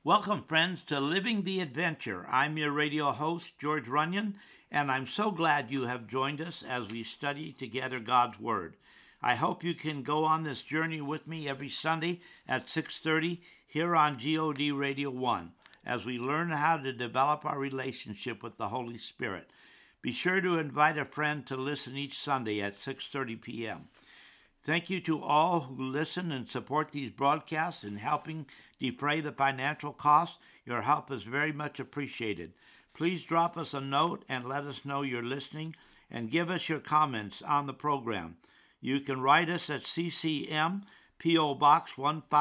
Welcome, friends, to Living the Adventure. I'm your radio host, George Runyon, and I'm so glad you have joined us as we study together God's Word. I hope you can go on this journey with me every Sunday at 6:30 here on GOD Radio 1 as we learn how to develop our relationship with the Holy Spirit. Be sure to invite a friend to listen each Sunday at 6:30 p.m. Thank you to all who listen and support these broadcasts in helping defray the financial costs. Your help is very much appreciated. Please drop us a note and let us know you're listening and give us your comments on the program. You can write us at CCM P.O. Box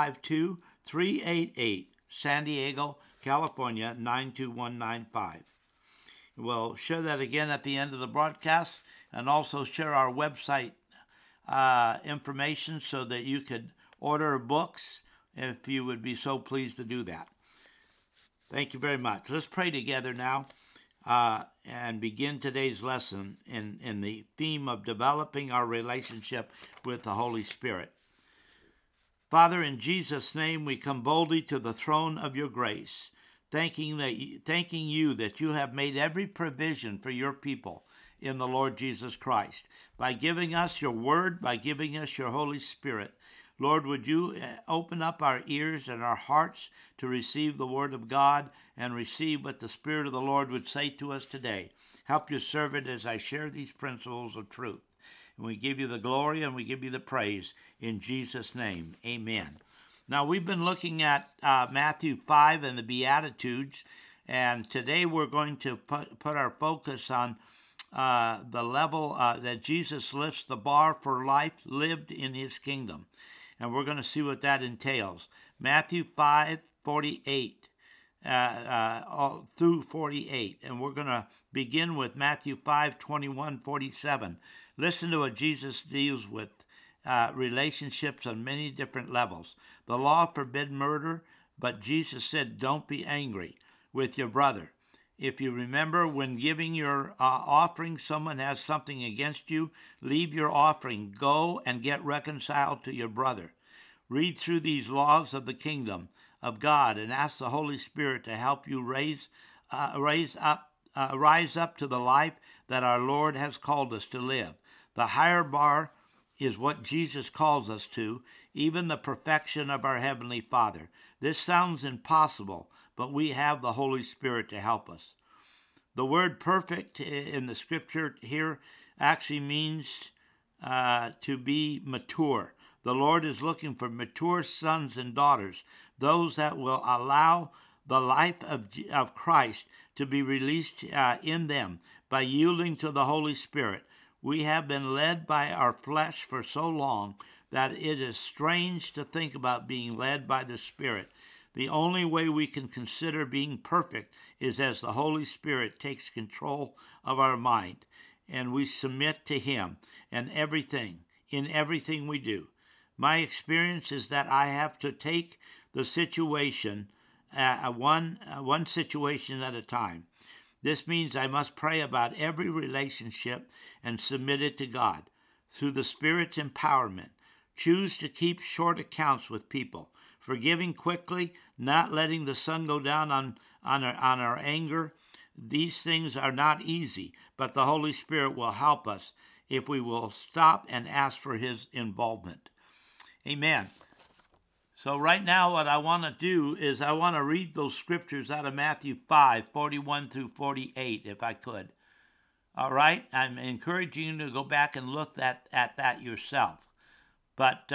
152388, San Diego, California 92195. We'll share that again at the end of the broadcast and also share our website information so that you could order books if you would be so pleased to do that. Thank you very much. Let's pray together now and begin today's lesson in the theme of developing our relationship with the Holy Spirit. Father, in Jesus' name, we come boldly to the throne of your grace, thanking you that you have made every provision for your people in the Lord Jesus Christ, by giving us your word, by giving us your Holy Spirit. Lord, would you open up our ears and our hearts to receive the word of God and receive what the Spirit of the Lord would say to us today. Help your servant as I share these principles of truth. And we give you the glory and we give you the praise in Jesus' name. Amen. Now, we've been looking at Matthew 5 and the Beatitudes, and today we're going to put our focus on the level that Jesus lifts the bar for life lived in his kingdom. And we're going to see what that entails. Matthew 5:48 through 48. And we're going to begin with Matthew 5:21-47. Listen to what Jesus deals with relationships on many different levels. The law forbid murder, but Jesus said, don't be angry with your brother. If you remember, when giving your offering, someone has something against you, leave your offering. Go and get reconciled to your brother. Read through these laws of the kingdom of God and ask the Holy Spirit to help you rise up to the life that our Lord has called us to live. The higher bar is what Jesus calls us to, even the perfection of our Heavenly Father. This sounds impossible, but we have the Holy Spirit to help us. The word perfect in the scripture here actually means to be mature. The Lord is looking for mature sons and daughters, those that will allow the life of Christ to be released in them by yielding to the Holy Spirit. We have been led by our flesh for so long that it is strange to think about being led by the Spirit. The only way we can consider being perfect is as the Holy Spirit takes control of our mind and we submit to Him in everything we do. My experience is that I have to take the situation one situation at a time. This means I must pray about every relationship and submit it to God. Through the Spirit's empowerment, choose to keep short accounts with people, forgiving quickly, not letting the sun go down on our anger. These things are not easy, but the Holy Spirit will help us if we will stop and ask for His involvement. Amen. So right now what I want to do is I want to read those scriptures out of Matthew 5:41-48, if I could. All right? I'm encouraging you to go back and look at that yourself. But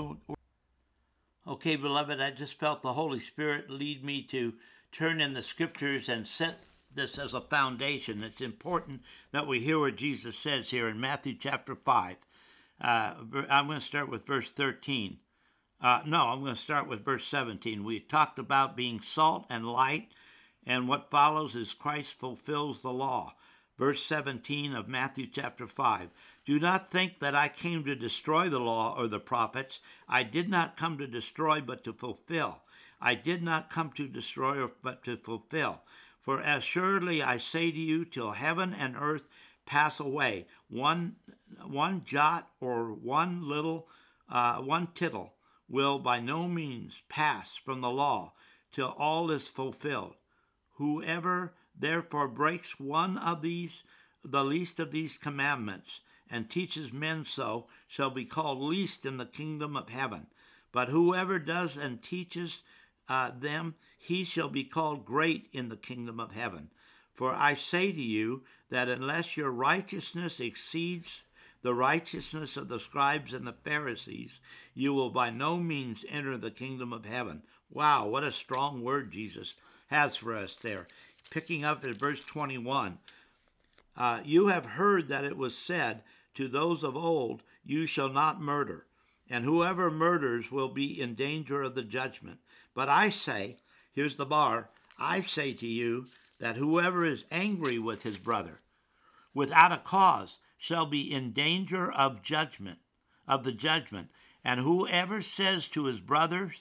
okay, beloved, I just felt the Holy Spirit lead me to turn in the scriptures and set this as a foundation. It's important that we hear what Jesus says here in Matthew chapter 5. I'm going to start with verse 13. I'm going to start with verse 17. We talked about being salt and light, and what follows is Christ fulfills the law. Verse 17 of Matthew chapter 5. Do not think that I came to destroy the law or the prophets. I did not come to destroy, but to fulfill. I did not come to destroy, but to fulfill. For as surely I say to you, till heaven and earth pass away, one jot or one tittle will by no means pass from the law till all is fulfilled. Whoever therefore breaks one of these, the least of these commandments, and teaches men so, shall be called least in the kingdom of heaven. But whoever does and teaches them, he shall be called great in the kingdom of heaven. For I say to you that unless your righteousness exceeds the righteousness of the scribes and the Pharisees, you will by no means enter the kingdom of heaven. Wow, what a strong word Jesus has for us there. Picking up at verse 21, you have heard that it was said to those of old, you shall not murder, and whoever murders will be in danger of the judgment. But I say, here's the bar, I say to you that whoever is angry with his brother without a cause shall be in danger of the judgment. And whoever says to his brother,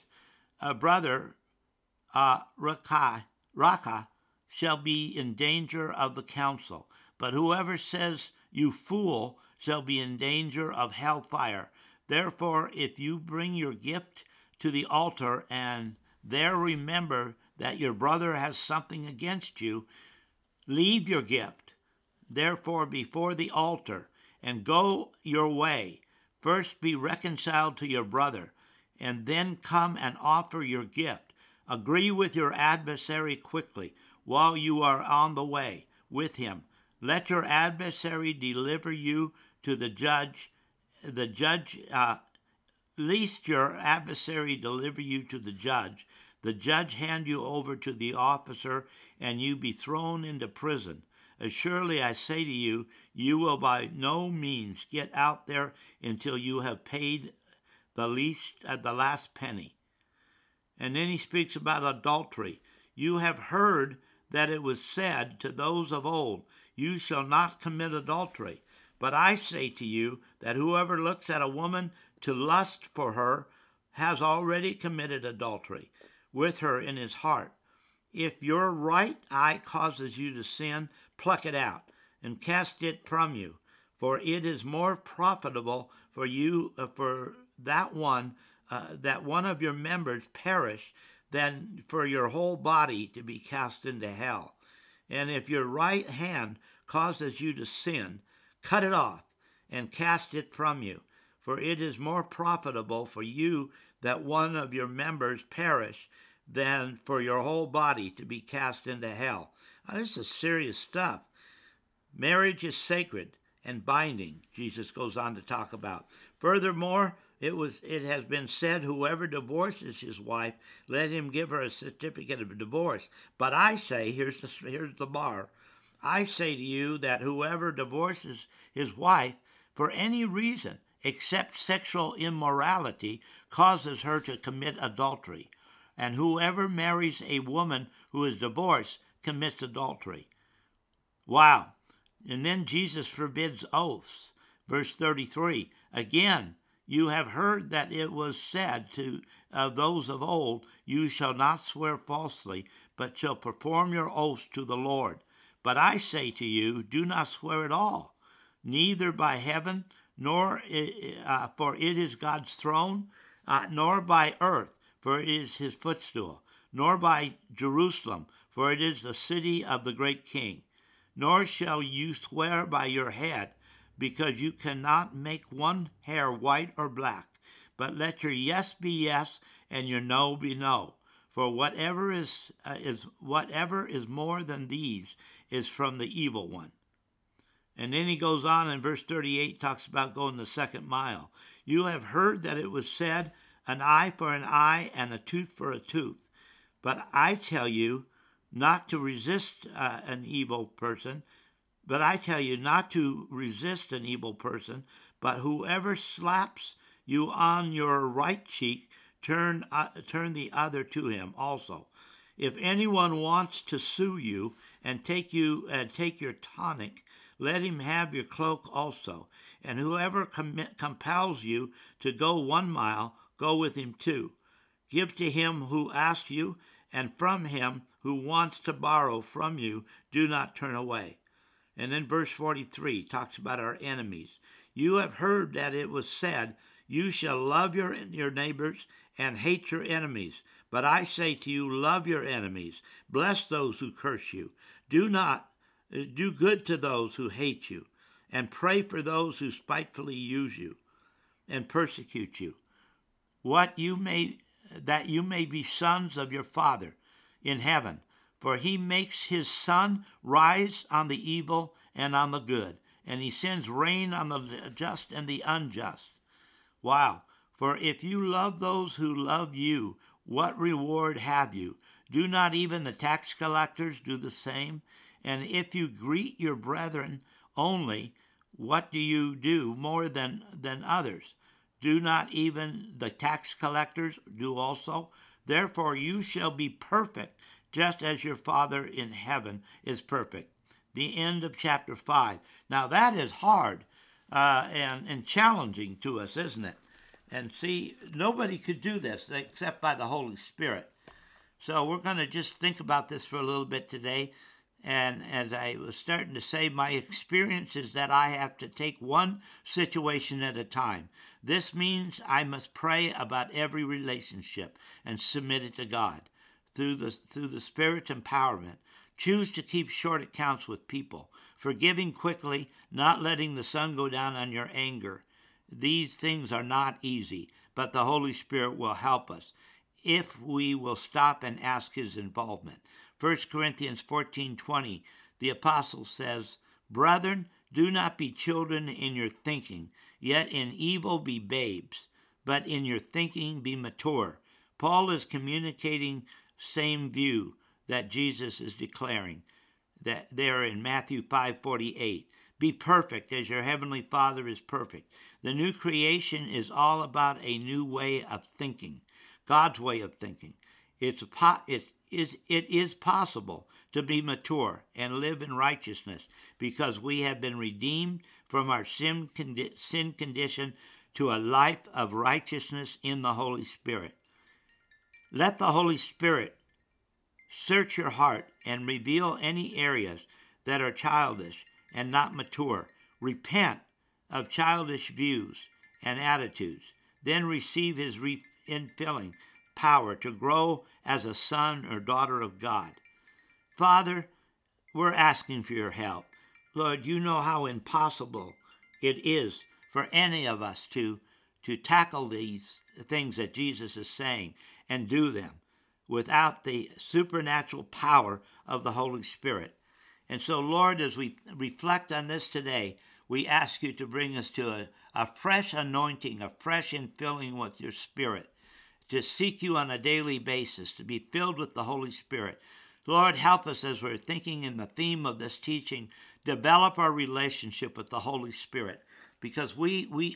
Raka, shall be in danger of the council. But whoever says, you fool, shall be in danger of hellfire. Therefore, if you bring your gift to the altar and there remember that your brother has something against you, leave your gift, therefore, before the altar, and go your way. First be reconciled to your brother, and then come and offer your gift. Agree with your adversary quickly, while you are on the way with him. Let your adversary deliver you to the judge. Lest your adversary deliver you to the judge hand you over to the officer, and you be thrown into prison. Surely I say to you, you will by no means get out there until you have paid the last penny. And then he speaks about adultery. You have heard that it was said to those of old, you shall not commit adultery. But I say to you that whoever looks at a woman to lust for her has already committed adultery with her in his heart. If your right eye causes you to sin, pluck it out and cast it from you, for it is more profitable for you that one of your members perish than for your whole body to be cast into hell. And if your right hand causes you to sin, cut it off and cast it from you, for it is more profitable for you that one of your members perish than for your whole body to be cast into hell. Now, this is serious stuff. Marriage is sacred and binding, Jesus goes on to talk about. Furthermore, it has been said, whoever divorces his wife, let him give her a certificate of divorce. But I say, here's the bar, I say to you that whoever divorces his wife for any reason except sexual immorality causes her to commit adultery. And whoever marries a woman who is divorced commits adultery. Wow. And then Jesus forbids oaths. Verse 33, again, you have heard that it was said to those of old, you shall not swear falsely, but shall perform your oaths to the Lord. But I say to you, do not swear at all, neither by heaven, nor for it is God's throne, nor by earth, for it is his footstool, nor by Jerusalem, for it is the city of the great king. Nor shall you swear by your head, because you cannot make one hair white or black. But let your yes be yes, and your no be no. For whatever is more than these is from the evil one. And then he goes on in verse 38, talks about going the second mile. You have heard that it was said, an eye for an eye and a tooth for a tooth. But I tell you not to resist an evil person, but whoever slaps you on your right cheek, turn the other to him also. If anyone wants to sue you and take your tunic, let him have your cloak also. And whoever compels you to go 1 mile, go with him 2. Give to him who asks you, and from him who wants to borrow from you, do not turn away. And then verse 43 talks about our enemies. You have heard that it was said, you shall love your neighbors and hate your enemies. But I say to you, love your enemies, bless those who curse you, do good to those who hate you, and pray for those who spitefully use you and persecute you, that you may be sons of your Father in heaven. For he makes his sun rise on the evil and on the good, and he sends rain on the just and the unjust. Wow. For if you love those who love you, what reward have you? Do not even the tax collectors do the same? And if you greet your brethren only, what do you do more than others? Do not even the tax collectors do also? Therefore you shall be perfect, just as your Father in heaven is perfect. The end of chapter 5. Now that is hard and challenging to us, isn't it? And see, nobody could do this except by the Holy Spirit. So we're going to just think about this for a little bit today. And as I was starting to say, my experience is that I have to take one situation at a time. This means I must pray about every relationship and submit it to God through the Spirit's empowerment. Choose to keep short accounts with people, forgiving quickly, not letting the sun go down on your anger. These things are not easy, but the Holy Spirit will help us if we will stop and ask his involvement. 1 Corinthians 14:20, the apostle says, Brethren, do not be children in your thinking, yet in evil be babes, but in your thinking be mature. Paul is communicating same view that Jesus is declaring that there in Matthew 5:48. Be perfect as your heavenly Father is perfect. The new creation is all about a new way of thinking, God's way of thinking. It is possible to be mature and live in righteousness because we have been redeemed from our sin condition to a life of righteousness in the Holy Spirit. Let the Holy Spirit search your heart and reveal any areas that are childish and not mature. Repent of childish views and attitudes. Then receive his infilling power to grow as a son or daughter of God. Father, we're asking for your help. Lord, you know how impossible it is for any of us to tackle these things that Jesus is saying and do them without the supernatural power of the Holy Spirit. And so, Lord, as we reflect on this today, we ask you to bring us to a fresh anointing, a fresh infilling with your Spirit, to seek you on a daily basis, to be filled with the Holy Spirit. Lord, help us as we're thinking in the theme of this teaching, develop our relationship with the Holy Spirit, because we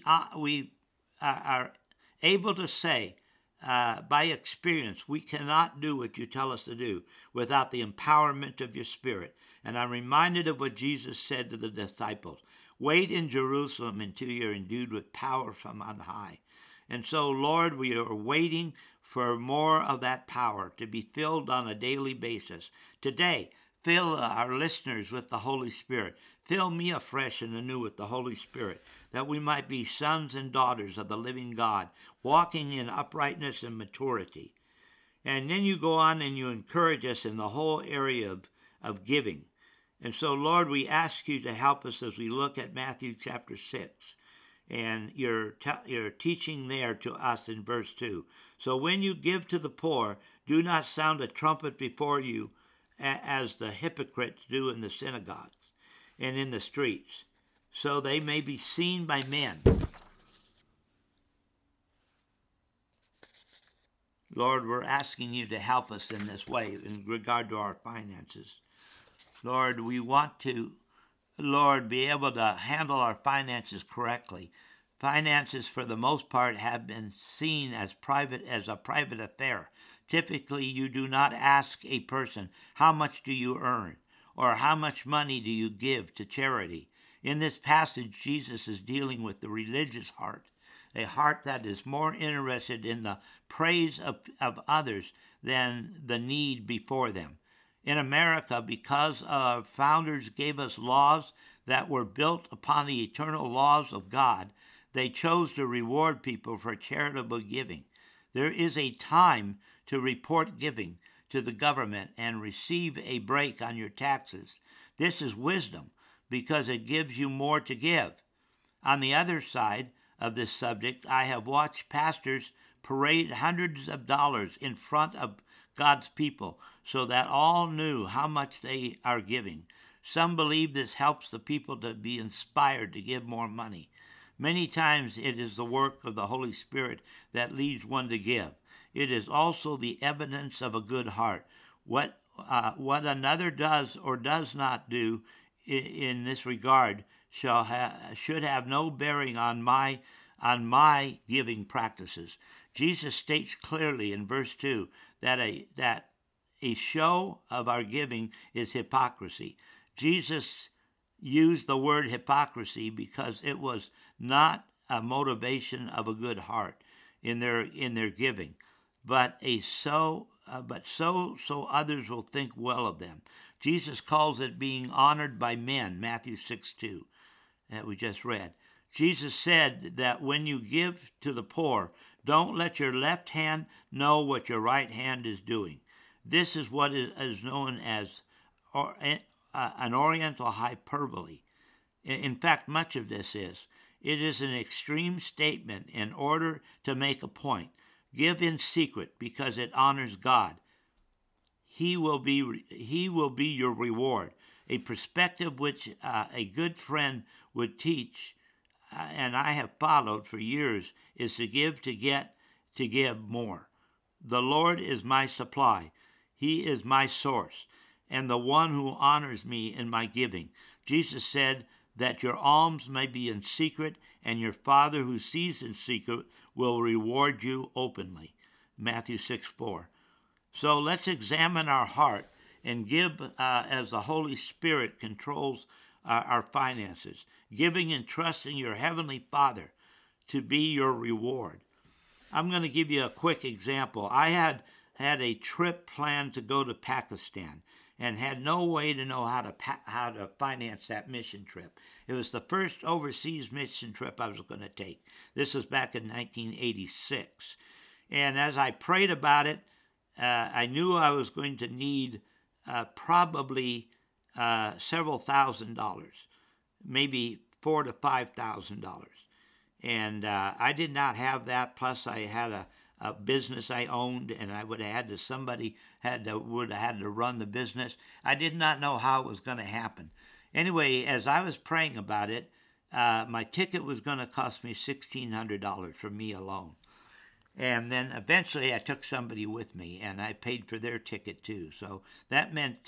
are able to say by experience, we cannot do what you tell us to do without the empowerment of your Spirit. And I'm reminded of what Jesus said to the disciples, wait in Jerusalem until you're endued with power from on high. And so, Lord, we are waiting for more of that power to be filled on a daily basis. Today, fill our listeners with the Holy Spirit. Fill me afresh and anew with the Holy Spirit, that we might be sons and daughters of the living God, walking in uprightness and maturity. And then you go on and you encourage us in the whole area of giving. And so, Lord, we ask you to help us as we look at Matthew chapter 6. And you're teaching there to us in verse 2. So when you give to the poor, do not sound a trumpet before you as the hypocrites do in the synagogues and in the streets, so they may be seen by men. Lord, we're asking you to help us in this way in regard to our finances. Lord, we want to, be able to handle our finances correctly. Finances, for the most part, have been seen as a private affair. Typically, you do not ask a person, how much do you earn? Or how much money do you give to charity? In this passage, Jesus is dealing with the religious heart, a heart that is more interested in the praise of others than the need before them. In America, because our founders gave us laws that were built upon the eternal laws of God, they chose to reward people for charitable giving. There is a time to report giving to the government and receive a break on your taxes. This is wisdom because it gives you more to give. On the other side of this subject, I have watched pastors parade hundreds of dollars in front of God's people so that all knew how much they are giving. Some believe this helps the people to be inspired to give more money. Many times it is the work of the Holy Spirit that leads one to give. It is also the evidence of a good heart. What another does or does not do in this regard should have no bearing on my giving practices. Jesus states clearly in verse 2 that a show of our giving is hypocrisy. Jesus used the word hypocrisy because it was not a motivation of a good heart in their giving, but so others will think well of them. Jesus calls it being honored by men, Matthew 6:2, that we just read. Jesus said that when you give to the poor, don't let your left hand know what your right hand is doing. This is what is known as an Oriental hyperbole. In fact, much of this is. It is an extreme statement in order to make a point. Give in secret because it honors God. He will be your reward. A perspective which a good friend would teach, and I have followed for years, is to give to get to give more. The Lord is my supply. He is my source, and the one who honors me in my giving. Jesus said that your alms may be in secret, and your Father who sees in secret will reward you openly. Matthew 6:4. So let's examine our heart and give as the Holy Spirit controls our finances, giving and trusting your Heavenly Father to be your reward. I'm going to give you a quick example. I had a trip planned to go to Pakistan and had no way to know how to finance that mission trip. It was the first overseas mission trip I was going to take. This was back in 1986. And as I prayed about it, I knew I was going to need probably several $1,000s, maybe $4,000 to $5,000. And I did not have that. Plus, I had a business I owned, and I would have had to somebody would have had to run the business. I did not know how it was going to happen. Anyway, as I was praying about it, my ticket was going to cost me $1,600 for me alone. And then eventually I took somebody with me, and I paid for their ticket too. So that meant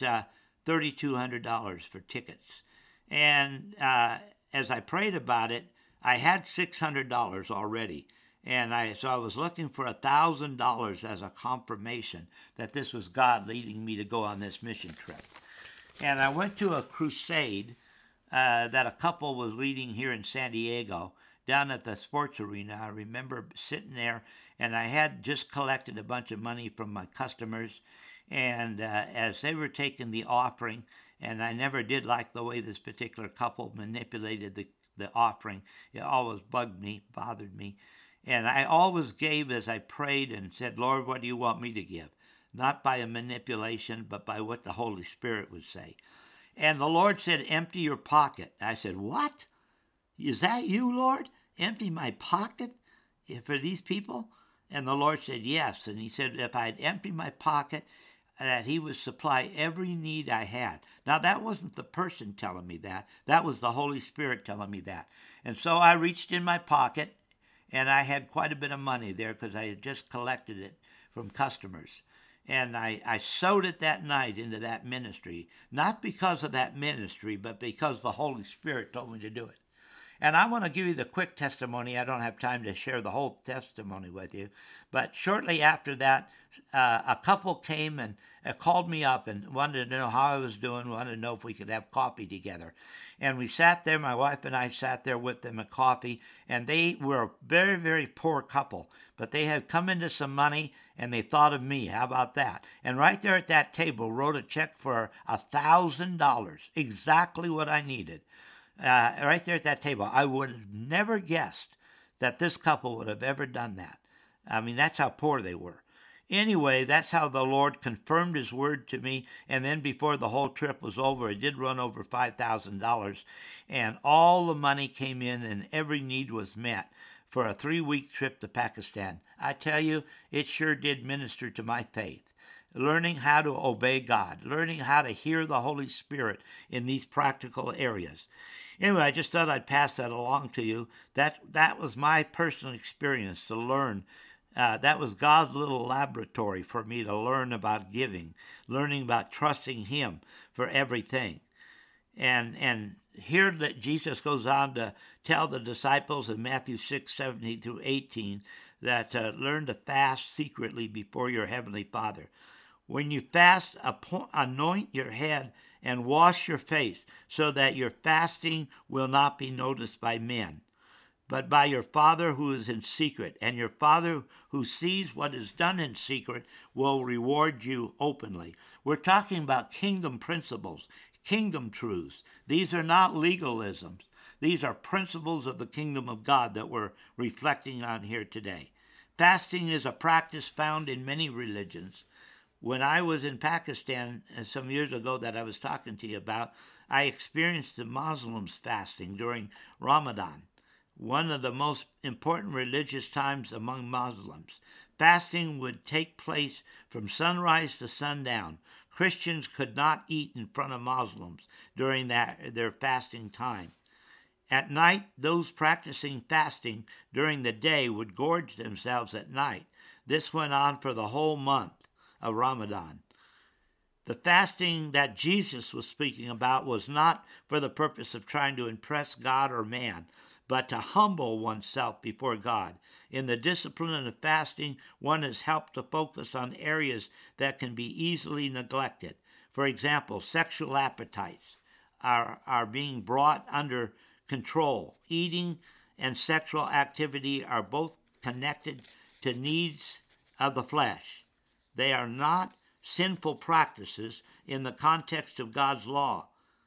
$3,200 for tickets. And as I prayed about it, I had $600 already. And so I was looking for $1,000 as a confirmation that this was God leading me to go on this mission trip. And I went to a crusade that a couple was leading here in San Diego, down at the sports arena. I remember sitting there, and I had just collected a bunch of money from my customers. And as they were taking the offering, and I never did like the way this particular couple manipulated the offering. It always bothered me. And I always gave as I prayed and said, Lord, what do you want me to give? Not by a manipulation, but by what the Holy Spirit would say. And the Lord said, empty your pocket. I said, what? Is that you, Lord? Empty my pocket for these people? And the Lord said, yes. And he said, if I'd empty my pocket, that he would supply every need I had. Now, that wasn't the person telling me that. That was the Holy Spirit telling me that. And so I reached in my pocket, and I had quite a bit of money there because I had just collected it from customers. And I sowed it that night into that ministry, not because of that ministry, but because the Holy Spirit told me to do it. And I want to give you the quick testimony. I don't have time to share the whole testimony with you. But shortly after that, a couple came and called me up and wanted to know how I was doing, wanted to know if we could have coffee together. And we sat there, my wife and I sat there with them at coffee, and they were a very, very poor couple. But they had come into some money, and they thought of me. How about that? And right there at that table, wrote a check for $1,000, exactly what I needed. Right there at that table. I would have never guessed that this couple would have ever done that. I mean, that's how poor they were. Anyway, that's how the Lord confirmed his word to me. And then before the whole trip was over, it did run over $5,000. And all the money came in and every need was met for a 3-week trip to Pakistan. I tell you, it sure did minister to my faith. Learning how to obey God, learning how to hear the Holy Spirit in these practical areas. Anyway, I just thought I'd pass that along to you. That was my personal experience to learn. That was God's little laboratory for me to learn about giving, learning about trusting him for everything. And here that Jesus goes on to tell the disciples in Matthew 6:17 through 18 that learn to fast secretly before your heavenly Father. When you fast, anoint your head and wash your face, so that your fasting will not be noticed by men, but by your Father who is in secret. And your Father who sees what is done in secret will reward you openly. We're talking about kingdom principles, kingdom truths. These are not legalisms. These are principles of the kingdom of God that we're reflecting on here today. Fasting is a practice found in many religions. When I was in Pakistan some years ago that I was talking to you about, I experienced the Muslims fasting during Ramadan, one of the most important religious times among Muslims. Fasting would take place from sunrise to sundown. Christians could not eat in front of Muslims during their fasting time. At night, those practicing fasting during the day would gorge themselves at night. This went on for the whole month of Ramadan. The fasting that Jesus was speaking about was not for the purpose of trying to impress God or man, but to humble oneself before God. In the discipline of fasting, one is helped to focus on areas that can be easily neglected. For example, sexual appetites are being brought under control. Eating and sexual activity are both connected to needs of the flesh. They are not sinful practices in the context of God's law,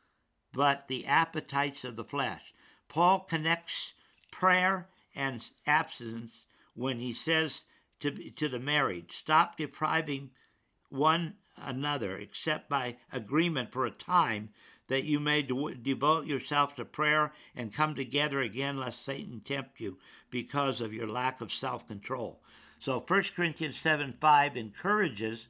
but the appetites of the flesh. Paul connects prayer and abstinence when he says to the married, stop depriving one another except by agreement for a time, that you may devote yourself to prayer and come together again, lest Satan tempt you because of your lack of self-control. So 1 Corinthians 7:5 encourages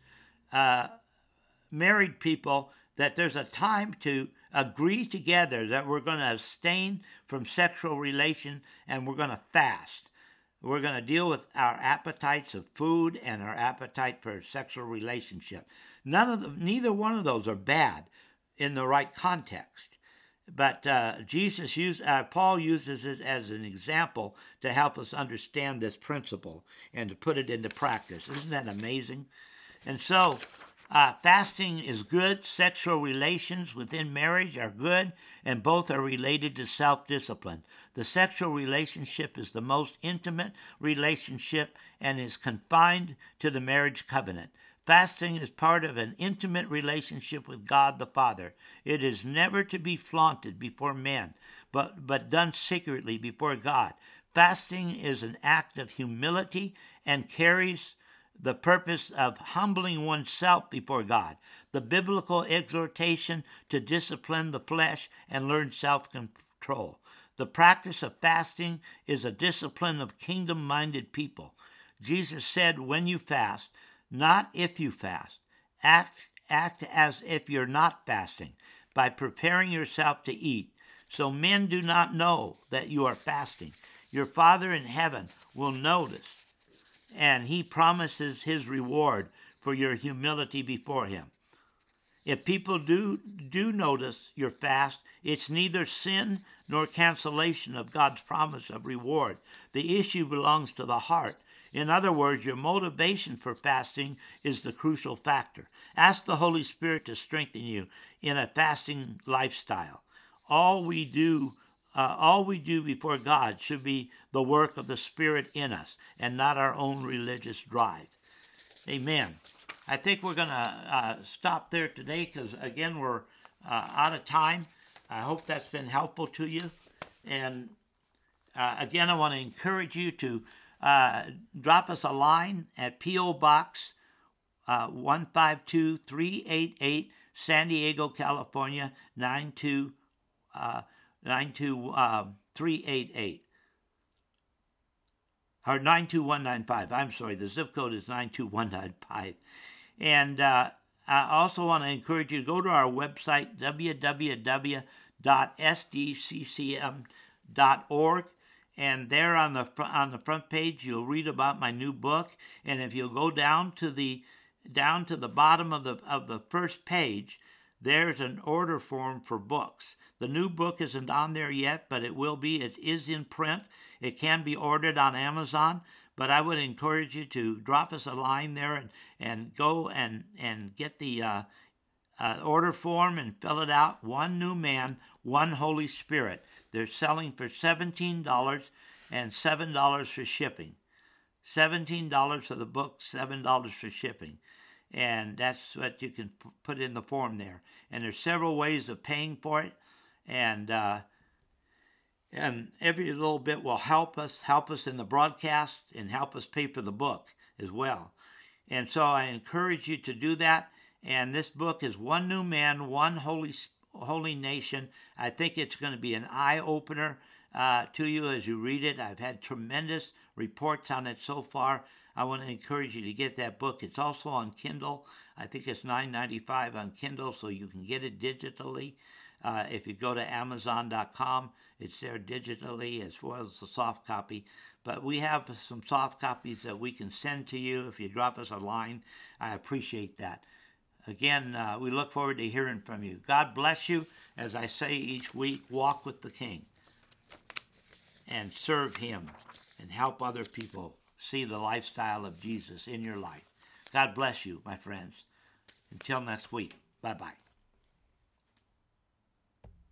married people that there's a time to agree together that we're going to abstain from sexual relation and we're going to fast. We're going to deal with our appetites of food and our appetite for sexual relationship. Neither one of those are bad in the right context. But Paul uses it as an example to help us understand this principle and to put it into practice. Isn't that amazing? And so fasting is good. Sexual relations within marriage are good, and both are related to self-discipline. The sexual relationship is the most intimate relationship and is confined to the marriage covenant. Fasting is part of an intimate relationship with God the Father. It is never to be flaunted before men, but done secretly before God. Fasting is an act of humility and carries the purpose of humbling oneself before God. The biblical exhortation to discipline the flesh and learn self-control. The practice of fasting is a discipline of kingdom-minded people. Jesus said, when you fast, not if you fast. Act as if you're not fasting by preparing yourself to eat, so men do not know that you are fasting. Your Father in heaven will notice, and he promises his reward for your humility before him. If people do notice your fast, it's neither sin nor cancellation of God's promise of reward. The issue belongs to the heart. In other words, your motivation for fasting is the crucial factor. Ask the Holy Spirit to strengthen you in a fasting lifestyle. All we do before God should be the work of the Spirit in us and not our own religious drive. Amen. I think we're going to stop there today because, again, we're out of time. I hope that's been helpful to you. And, again, I want to encourage you to drop us a line at P.O. Box 152388, San Diego, California, 92388. Or 92195. I'm sorry, the zip code is 92195. And I also want to encourage you to go to our website, www.sdccm.org. And there on the front page, you'll read about my new book. And if you'll go down to the bottom of the first page, there's an order form for books. The new book isn't on there yet, but it will be. It is in print. It can be ordered on Amazon, but I would encourage you to drop us a line there and go and get the order form and fill it out. One New Man, One Holy Spirit. They're selling for $17 and $7 for shipping. $17 for the book, $7 for shipping. And that's what you can put in the form there. And there's several ways of paying for it. And every little bit will help us in the broadcast and help us pay for the book as well. And so I encourage you to do that. And this book is One New Man, One Holy Nation. I think it's going to be an eye-opener to you as you read it. I've had tremendous reports on it so far. I want to encourage you to get that book. It's also on Kindle. I think it's $9.95 on Kindle, so you can get it digitally. If you go to Amazon.com, it's there digitally as well as the soft copy. But we have some soft copies that we can send to you if you drop us a line. I appreciate that. Again, we look forward to hearing from you. God bless you. As I say each week, walk with the King and serve Him and help other people see the lifestyle of Jesus in your life. God bless you, my friends. Until next week, bye-bye.